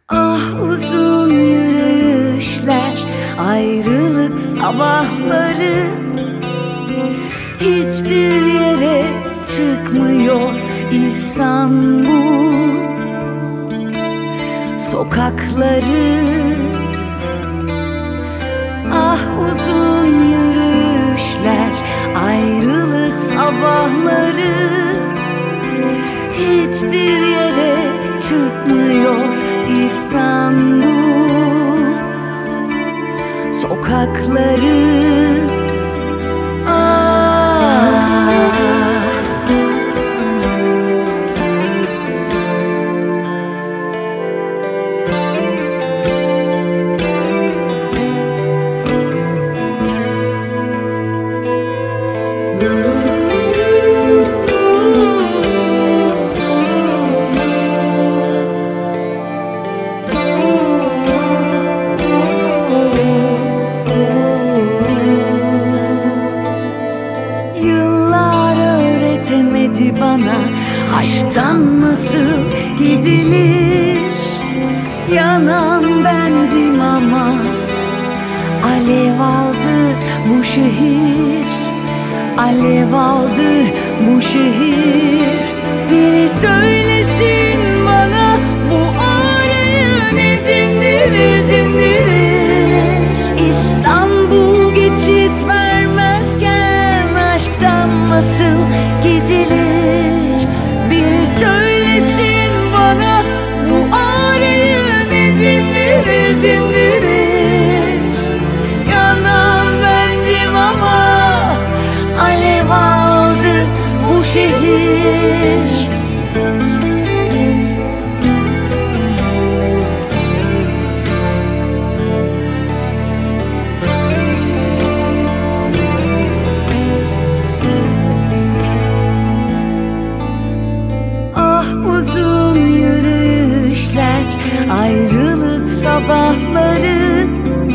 Ah uzun yürüyüşler, ayrılık sabahları, hiçbir yere çıkmıyor İstanbul sokakları. Ah uzun yürüyüşler, ayrılık sabahları, hiçbir yere çıkmıyor İstanbul sokakları. Yıllar öğretemedi bana aşktan nasıl gidilir. Yanan bendim ama alev aldı bu şehir, alev aldı bu şehir. Biri söylesin bana, bu ağrıyı ne dindirir, dindirir. İstanbul geçit vermezken aşktan nasıl gidilir? Biri söylesin bana, bu ağrıyı ne dindirir, dindirir. Yanan bendim ama alev aldı bu şehir. Ah uzun yürüyüşler, ayrılık sabahları,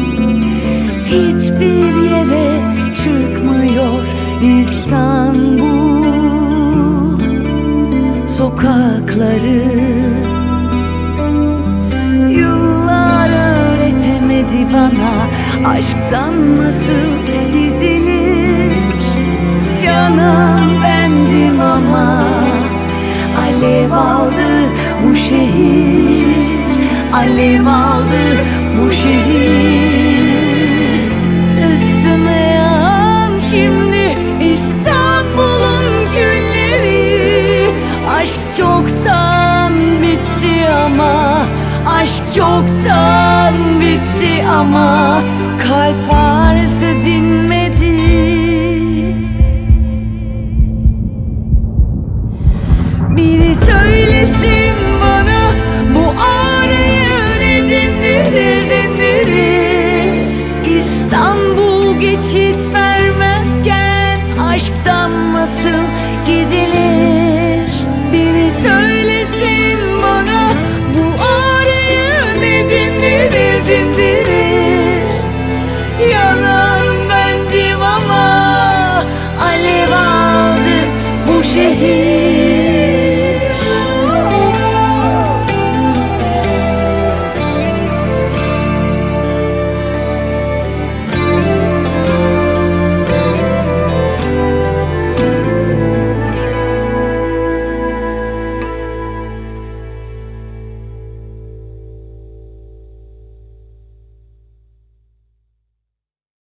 hiçbir yere çıkmıyor İstanbul sokakları. Yıllar öğretemedi bana aşktan nasıl gidilir. Yanan bendim ama alev aldı bu şehir, alev aldı bu şehir. Üstüme yağan şimdi İstanbul'un külleri. Aşk çoktan bitti ama, aşk çoktan bitti ama kalp ağrısı dinmedi.